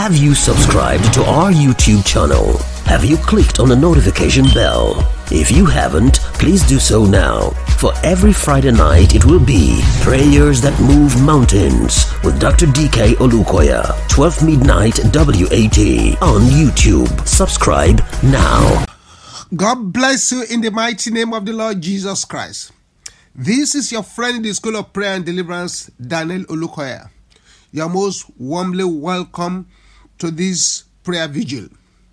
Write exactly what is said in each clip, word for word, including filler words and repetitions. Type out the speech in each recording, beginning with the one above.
Have you subscribed to our YouTube channel? Have you clicked on the notification bell? If you haven't, please do so now. For every Friday night, it will be Prayers That Move Mountains with Doctor D K Olukoya, twelve midnight W A T on YouTube. Subscribe now. God bless you in the mighty name of the Lord Jesus Christ. This is your friend in the School of Prayer and Deliverance, Daniel Olukoya. You are most warmly welcome to this prayer vigil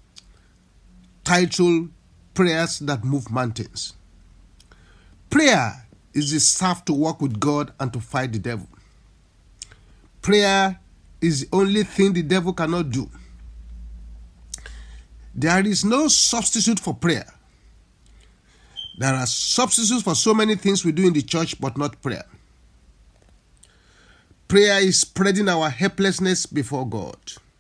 titled Prayers That Move Mountains. Prayer is the staff to walk with God and to fight the devil. Prayer is the only thing the devil cannot do. There is no substitute for prayer. There are substitutes for so many things we do in the church, but not prayer. Prayer is spreading our helplessness before God.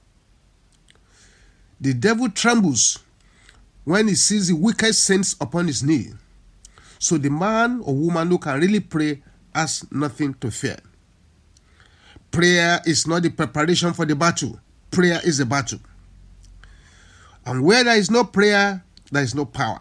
The devil trembles when he sees the wicked saints upon his knee. So the man or woman who can really pray has nothing to fear. Prayer is not the preparation for the battle. Prayer is the battle. And where there is no prayer, there is no power.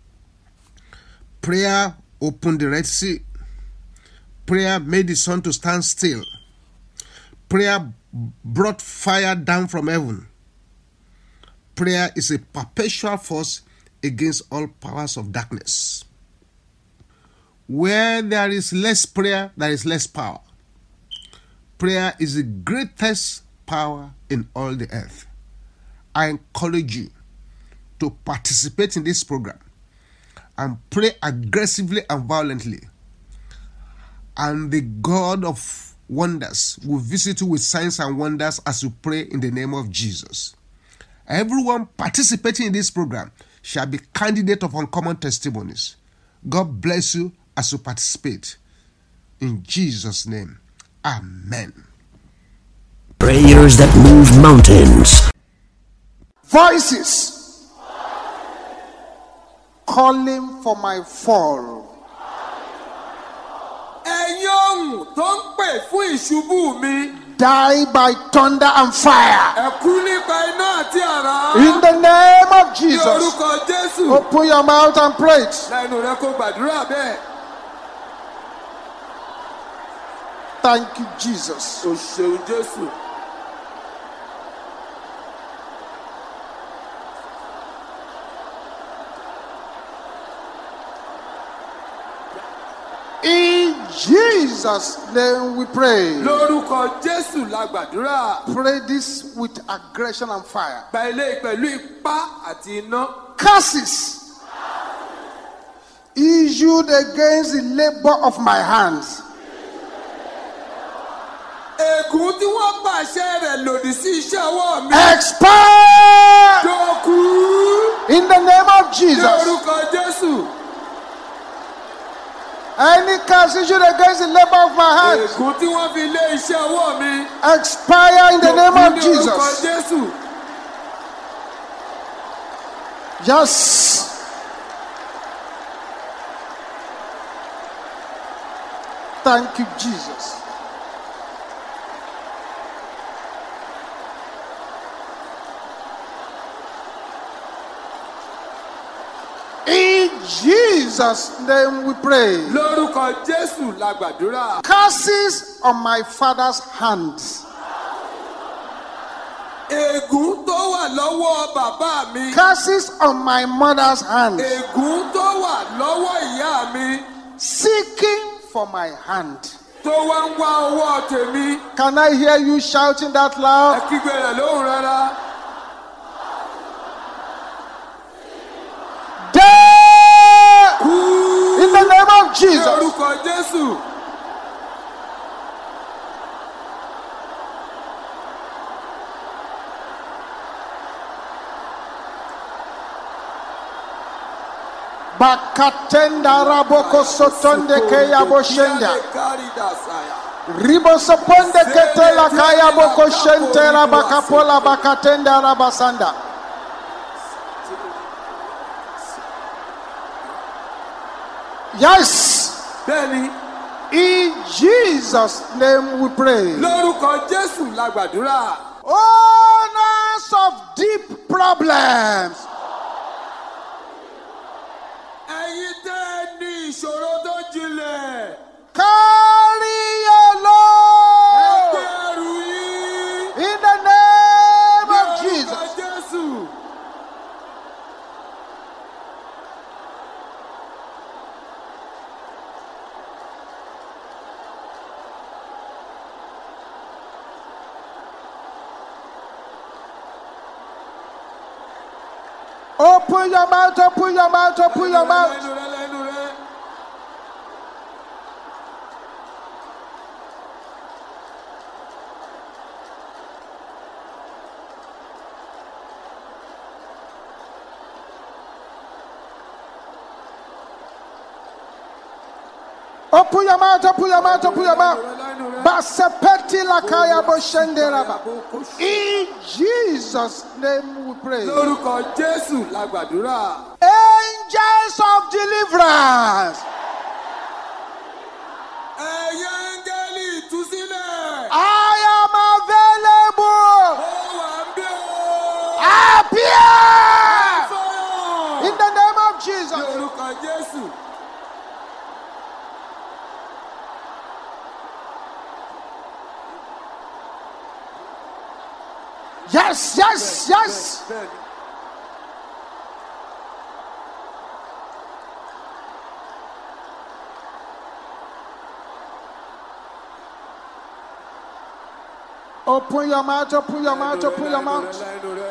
Prayer opened the Red Sea. Prayer made the sun to stand still. Prayer brought fire down from heaven. Prayer is a perpetual force against all powers of darkness. Where there is less prayer, there is less power. Prayer is the greatest power in all the earth. I encourage you to participate in this program and pray aggressively and violently. And the God of wonders will visit you with signs and wonders as you pray in the name of Jesus. Everyone participating in this program shall be candidate of uncommon testimonies. God bless you as you participate. In Jesus' name, amen. Prayers that move mountains. Voices calling for my fall. Die by thunder and fire. In the name of Jesus. Open your mouth and pray it. Thank you, Jesus. In Jesus' name we pray. Pray this with aggression and fire. Curses issued against the labor of my hands. Expire in the name of Jesus. Any curse issued against the labor of my hands, expire in the name of Jesus. Yes. Thank you, Jesus. In Jesus' name we pray. Curses on my father's hands. Curses on my mother's hands. Seeking for my hand. Can I hear you shouting that loud? In the name of Jesus. Bakatenda raboko sotonde keya boshenda. Ribo soponde ketela kaya boko shentera bakapola bakatenda rabasanda. Yes. Bẹ́ẹ̀ni. In Jesus' name we pray. Lórúkọ Jésù la gbàdúrà. Oh, no. problems. Ẹ̀yin tẹ́ ẹ ní ìṣòro tó jinlẹ̀. Carry your load Ẹgbẹ́ ẹrù yín. in the name of Ní orúkọ Jesus. Jésù. Open your mouth, open your mouth, open your mouth. Lẹ́nu rẹ, lẹ́nu rẹ. Open your mouth, open your mouth, open your mouth. Lẹ́nu rẹ. Basepeti lakaya boshenderaba. In Jesus' name we pray. Lórúkọ Jésù la gbàdúrà. Angels of deliverance, Ẹ̀yin áńgẹ́lì ìtúsílẹ̀. I am available. Ó wà ń bí o. Appear Fọ́rọ̀. in the name of Jesus. Lórúkọ Jésù. Yes, yes, yes. Bẹ́ẹ̀ni. Open your mouth, open your mouth, open your mouth. Lẹ́nu rẹ.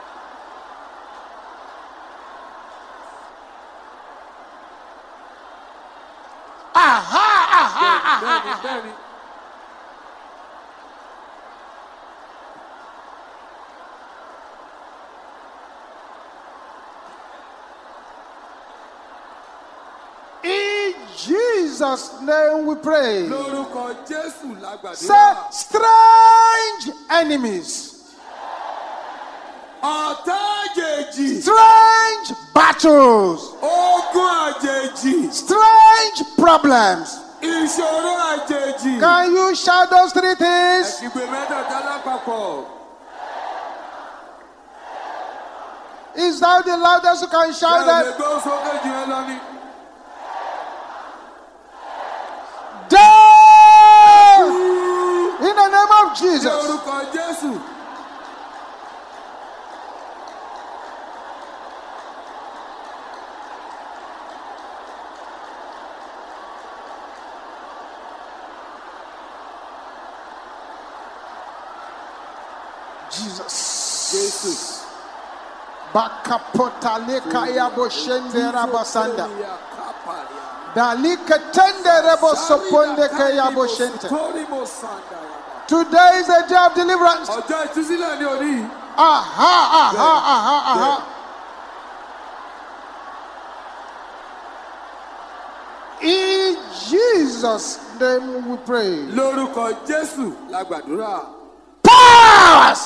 Aha, aha, aha. Bẹ́ẹ̀ni, bẹ́ẹ̀ni. In Jesus' name we pray. Lórúkọ Jésù la gbàdúrà. Say, strange enemies, Ọ̀tá àjèjì. strange battles, Ogun àjèjì. strange problems. Ìṣòro àjèjì. Can you shout those three things? Ẹ̀kígbe mẹ́tẹ̀ẹ̀ta lápapọ̀. Is that the loudest you can shout Ṣé that? lè gbọ́ sókè jù ẹ lọ ni? Death! In the name of Ní Jesus. orúkọ Jésù. Jesus. Jésù. Bakapotaleka ya boshendera basanda. Dalika tendere bosoponde ke ya boshente. Today is a day of deliverance. Ọjọ́ ìtúsílẹ̀ ni òní. Aha, aha, aha, aha. In Jesus' name we pray. Lórúkọ Jésù la gbàdúrà. Powers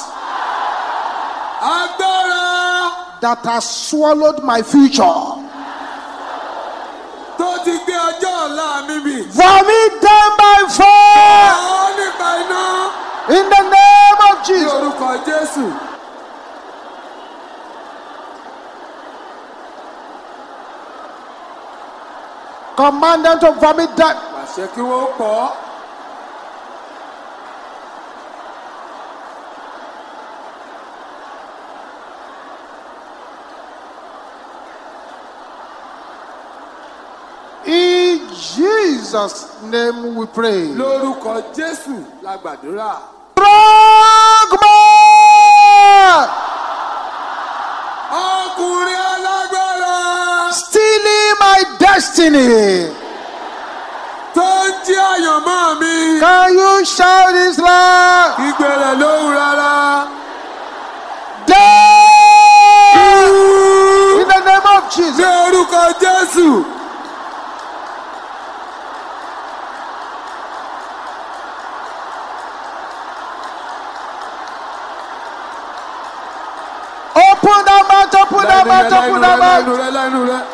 Agbára that has swallowed my future, tó ti gbé ọjọ́ ọ̀la mi mì. vomit them by fire Àwọn nípa iná. in the name of Ní Jesus. orúkọ Jésù. Command them to vomit them. Pàṣẹ kí wọ́n pọ̀. In Jesus' name we pray. Lórúkọ Jésù la gbàdúrà. Strong man Ọkùnrin alágbára stealing my destiny. tó ń jí àyànmọ́ mi. Can you shout this loud? Ìgbèrè lóhùn rárá. Death! In the name of Ní Jesus. orúkọ Jésù. Open that mouth, open that Lẹ́nu rẹ, mouth, open lẹ́nu that rẹ, lẹ́nu mouth. rẹ, lẹ́nu rẹ.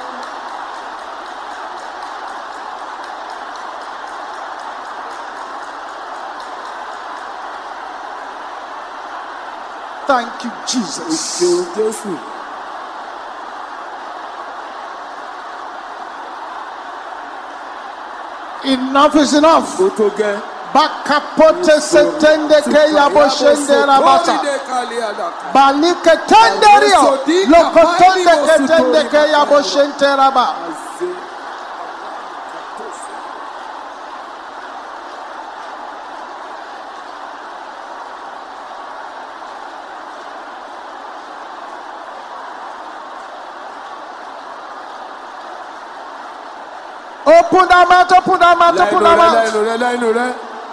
Thank you, Jesus. Ṣeun Jésù. Enough is enough. Ó tó gẹ́. Bakapote setende ke yaboshende rabata. Balike tenderio. Lokotonde ketende ke yaboshente raba. Open the mouth, open the mouth, open the mouth. Lẹ́nu rẹ̀, lẹ́nu rẹ̀.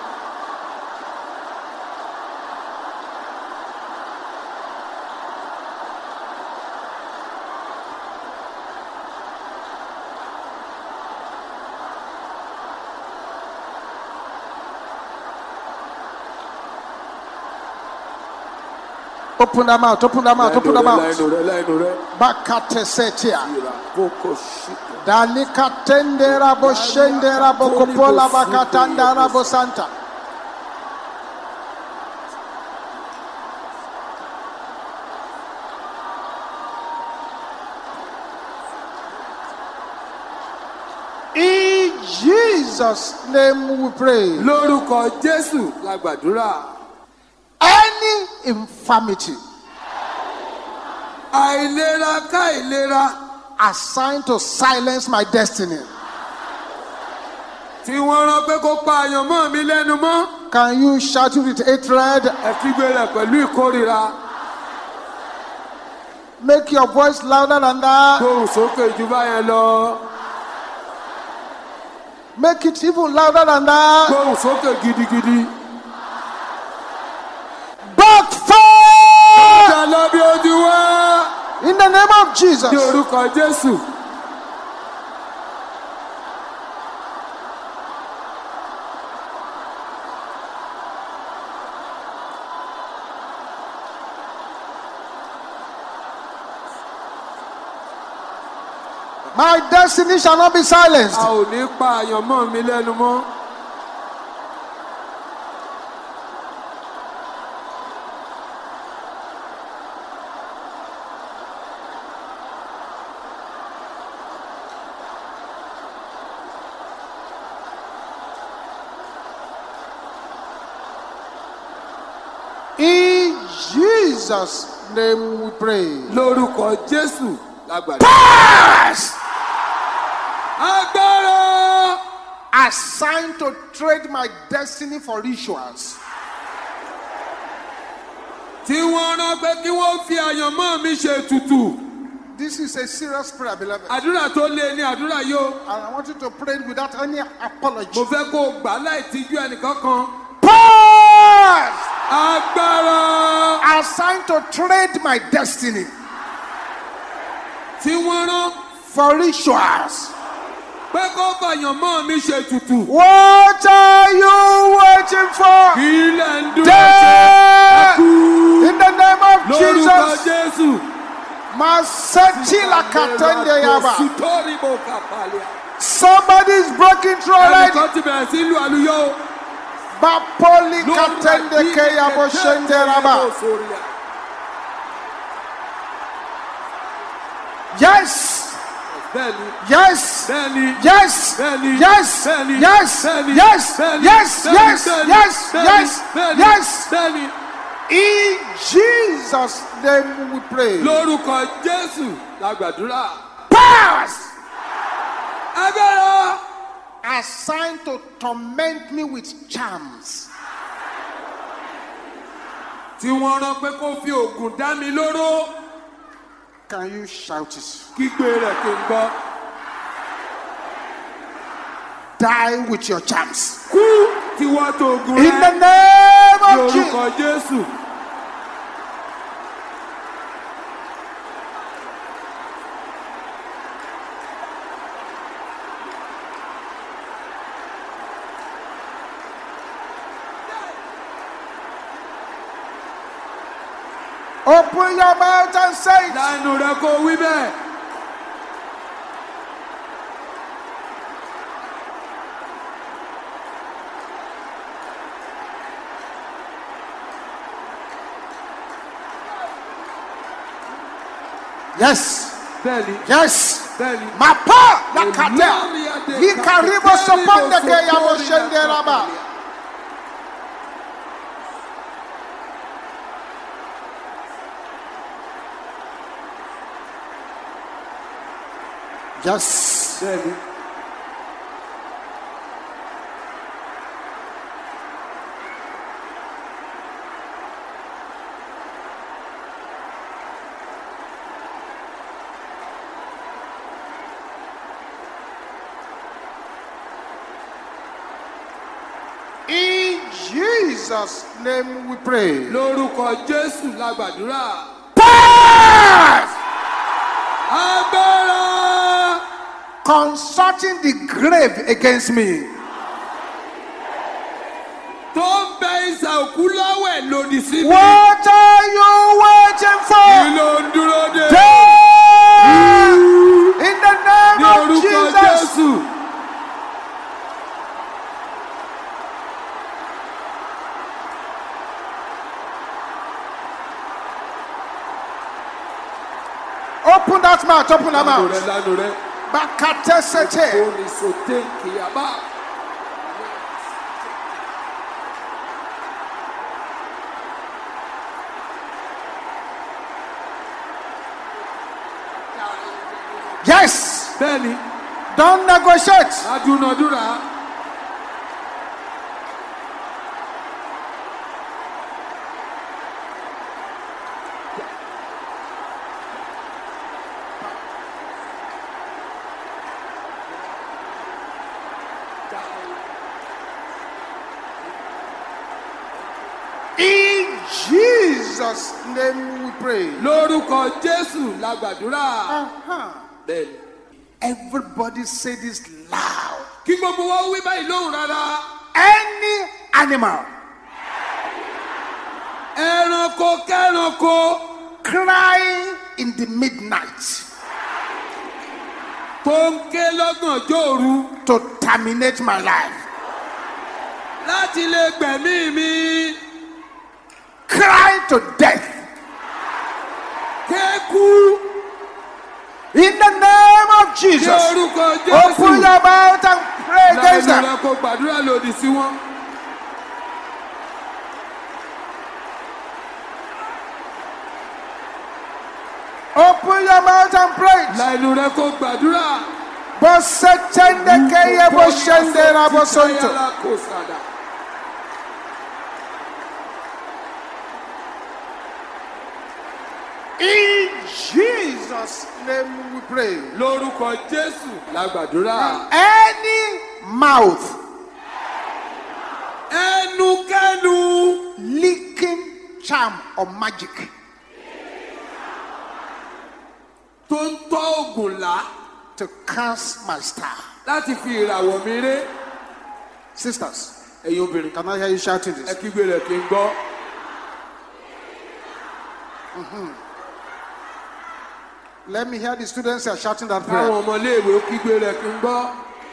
Open the mouth, open the mouth, open the mouth. Lẹ́nu rẹ̀, lẹ́nu rẹ̀. Bakate setia. Kókó ṣíkà. Dalika tendera bo shendera bo kopola bakatanda bo santa. In Jesus' name we pray. Lórúkọ Jésù la gbàdúrà. Any infirmity Àìlera ká ìlera assigned to silence my destiny, tí wọ́n rán pé kó pa àyànmọ́ mi lẹ́nu mọ́. can you shout it with hatred? Ẹ kígbe rẹ̀ pẹ̀lú ìkórìíra. Make your voice louder than that. Gbóhùn sókè jù báyẹn lọ. Make it even louder than that. Gbóhùn sókè gidigidi. Backfire! Ìjà lọ bí ojú wá. In the name of Jesus. Ní orúkọ Jésù. My destiny shall not be silenced. A ò ní pa àyànmọ́ mi lẹ́nu mọ́. In Jesus' name we pray. Lórúkọ Jésù la gbàdúrà. Pass! Agbára. Assigned to trade my destiny for rituals. Tí wọ́n rán pé kí wọ́n fi àyànmọ́ mi ṣe ètùtù. This is a serious prayer, beloved. Àdúrà tó lé ní àdúrà yóò. And I want you to pray it without any apology. Mo fẹ́ kó o gbà láì tijú ẹnìkankan. Pass! Agbára. Assigned to trade my destiny Tí wọ́n rán for rituals. pé kó fàyànmọ́ mi ṣe ètùtù. What are you waiting for? Kí lẹ̀ ń dúró Death! ṣe? Ẹkú. In the name of Lórúkọ Jesus. Jésù. Maseti la katende yaba. Sùtórí mo kà palẹ̀. Somebody is breaking through already. Ẹnìkan ti bẹ̀rẹ̀ sí lu àlùyọ. Bapoli katende ke yabo shende raba. Yes. Bẹ́ẹ̀ni. Yes. Bẹ́ẹ̀ni. Yes. Bẹ́ẹ̀ni. Yes. Bẹ́ẹ̀ni. Yes. Bẹ́ẹ̀ni. Yes. Bẹ́ẹ̀ni. Yes. Bẹ́ẹ̀ni. Yes. Bẹ́ẹ̀ni. Yes. Bẹ́ẹ̀ni. Yes. Bẹ́ẹ̀ni. Yes. Bẹ́ẹ̀ni. In Jesus' name we pray. Lórúkọ Jésù la gbàdúrà. Powers Agbára. assigned to torment me with charms. Tí wọ́n rán pé kó fi oògùn dá mi lóró. Can you shout it? Kígbe rẹ̀ kí n gbọ́. Die with your charms. Kú tí wọ́n tó oògùn In the rẹ̀. name of Lórúkọ Jesus. Jésù. Open your mouth and say it. Lánàá rẹ̀ kó wí bẹ́ẹ̀. Yes. Yes. Bẹ́ẹ̀ni. Mapa lakata. Likaribo soponde ke yabo shenderaba. Yes. Bẹ́ẹ̀ni. In Jesus' name we pray. Lórúkọ Jésù la gbàdúrà. Pass! Agbára. Consulting the grave against me. Tó ń bẹ ìsà òkú lọ́wẹ̀ lòdì sí mi. What are you waiting Kí for? ló ń dúró dé? Death! In the name Ní of orúkọ Jesus. Jésù. Open that mouth, open that Lánàá rẹ̀ mouth. lánàá rẹ̀. Bakate sete. Oní sòté kìyàbá. Yes. Bẹ́ẹ̀ni, Don't negotiate. adúnadúrà. In Jesus' name we pray. Lórúkọ Jésù la gbàdúrà. Uh-huh. Bẹ́ẹ̀ni. Everybody say this loud. Kí gbogbo wa wí báyìí lóhùn rárá. Any animal Ẹranko kẹ́ranko crying in the midnight tó ń ké lọ́gànjọ́ òru to terminate my life, láti lè gbẹ̀mí mi. crying to death, Kéku in the name of ní Jesus. orúkọ Open Jésù. your mouth and pray against Lẹ́nu them. rẹ̀ kò gbàdúrà lòdì sí wọn. Open your mouth and pray. Lẹ́nu rẹ̀ kò gbàdúrà. Bosetende keye boshende rabosonto. In Jesus' name we pray. Lórúkọ Jésù la gbàdúrà. Any mouth Ẹnukẹ́nu leaking charm or magic tó ń tọ́ ògùn là to cast my star. láti fi ìràwọ̀ mi ré. Sisters, Ẹ̀yin obìnrin, can I hear you shouting ẹ this? kígbe rẹ̀ kí n gbọ́. Let me hear the students are shouting that prayer. Káwọn ọmọléèwé ó kígbe rẹ̀ kí n gbọ́.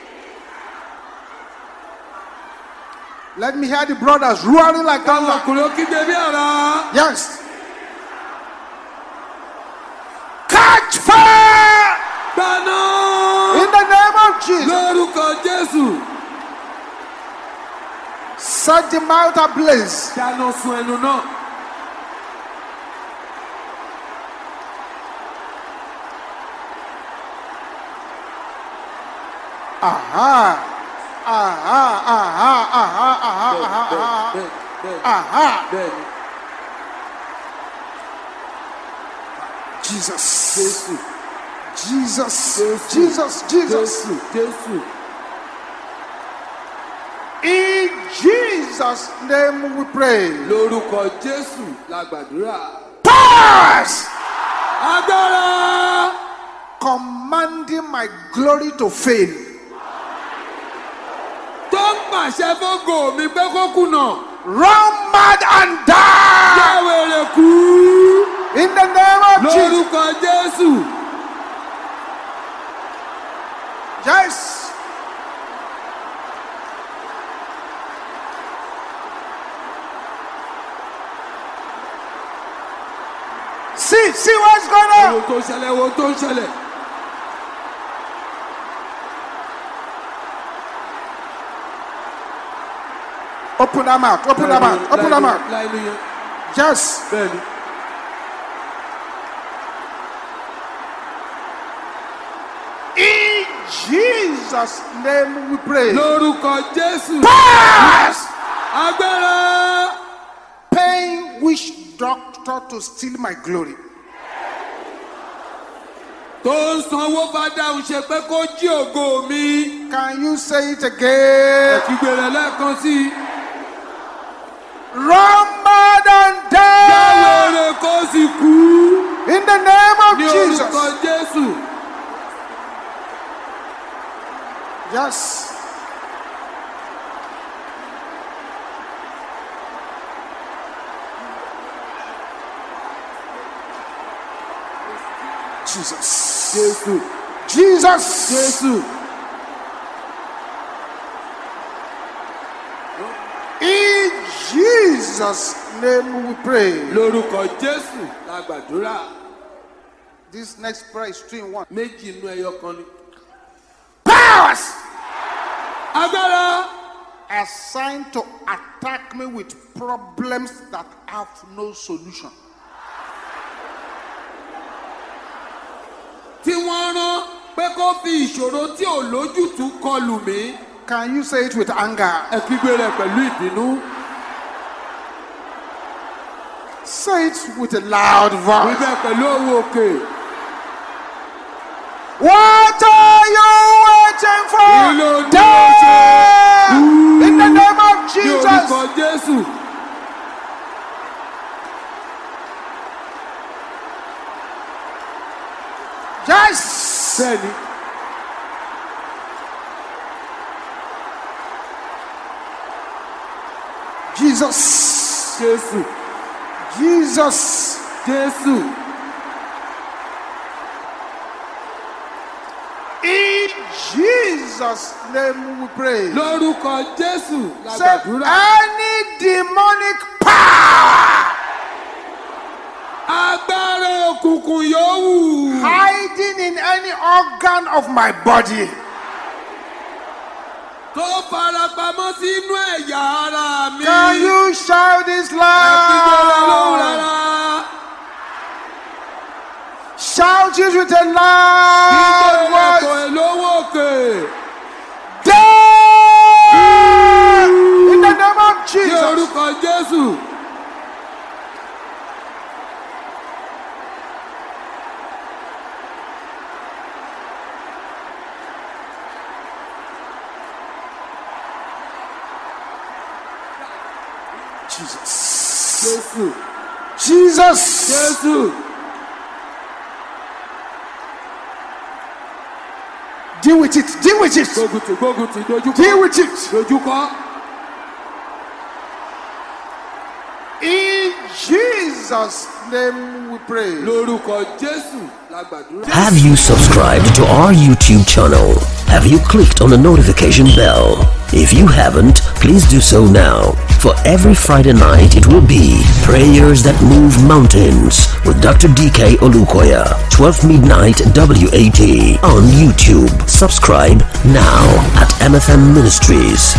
Let me hear the brothers roaring like Káwọn thunder. ọkùnrin ó kígbe bí àrá. Yes. Catch fire Gbaná in the name of Jesus. lórúkọ Jésù. Set the mouth ablaze. Dáná sun ẹnu náà. Aha. Aha. Aha. Aha. Aha. Aha. Aha. Bẹ́ẹ̀ni, bẹ́ẹ̀ni, Aha. bẹ́ẹ̀ni. Jesus. Jésù, Jesus. Jésù, Jesus. Jesus. Jésù, Jésù. In Jesus' name we pray. Lórúkọ Jésù la gbàdúrà. Pass. Agbára Commanding my glory to fail. tó ń pàṣẹ fógo mi pé kó kùnà. Run mad and die. Yàwèrè kú. In the name of Jesus. Lórúkọ Jésù. Yes. See see, see what's going Wo on. tó ń ṣẹlẹ̀, wo tó ń ṣẹlẹ̀. Open that mouth, open that mouth, open that mouth. Láìlú yẹn. Yes. Bẹ́ẹ̀ni. In Jesus' name we pray. Lórúkọ Jésù. Pass! Agbára. Paying which doctor to steal my glory? Tó ń sanwó bá dáhùn ṣe pé kó jí ògo mi. Can you say it again? Ẹ̀kígbèrè lẹ́ẹ̀kan sí i. Run mad and dead Jáwèrè kó sì kú. in the name of Ní Jesus. orúkọ Jésù. Yes. Jesus. Jésù. Jesus. Jésù. In Jesus' name we pray. Lórúkọ Jésù la gbàdúrà. This next prayer is three in one. Méjì inú ẹyọ kan ni. Powers Agbára. assigned to attack me with problems that have no solution. Tí wọ́n rán pé kó fi ìṣòro tí ò lójútùú kọlù mí. Can you say it with anger? Ẹ̀kígbèrè pẹ̀lú ìbínú. Say it with a loud voice. Wíbẹ̀ pẹ̀lú owó òkè. What are you waiting for? Kí ló ń dúró Die! ṣe? In the name of Ní Jesus. orúkọ Jésù. Yes. Bẹ́ẹ̀ni. Jesus. Jésù. Jesus. Jésù. In Jesus' name we pray. Lórúkọ Jésù la Say gbàdúrà. any demonic power Agbára òkùnkùn yòówù. hiding in any organ of my body. Tó farapamọ́ sínú ẹ̀yà ara mi. Can you shout this Ẹ̀kígbèrè lóhùn loud? rárá. Shout it with a loud Ìgbèrè voice. kò lówó òkè. Die! In the name of Ní Jesus. orúkọ Jésù. Jesus. Jésù. Jesus. Jésù. Deal with it. Deal with it. Gbóguntì gbóguntì dojúkọ. Deal with it. Dojúkọ. In Jesus' name we pray. Lórúkọ Jésù la gbàdúrà. Have you subscribed to our YouTube channel? Have you clicked on the notification bell? If you haven't, please do so now. For every Friday night, it will be Prayers That Move Mountains with Doctor D K Olukoya, twelve midnight W A T on YouTube. Subscribe now at M F M Ministries.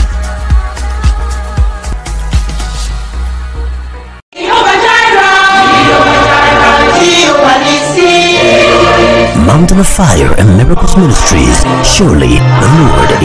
Mountain of Fire and Miracles Ministries. Surely the Lord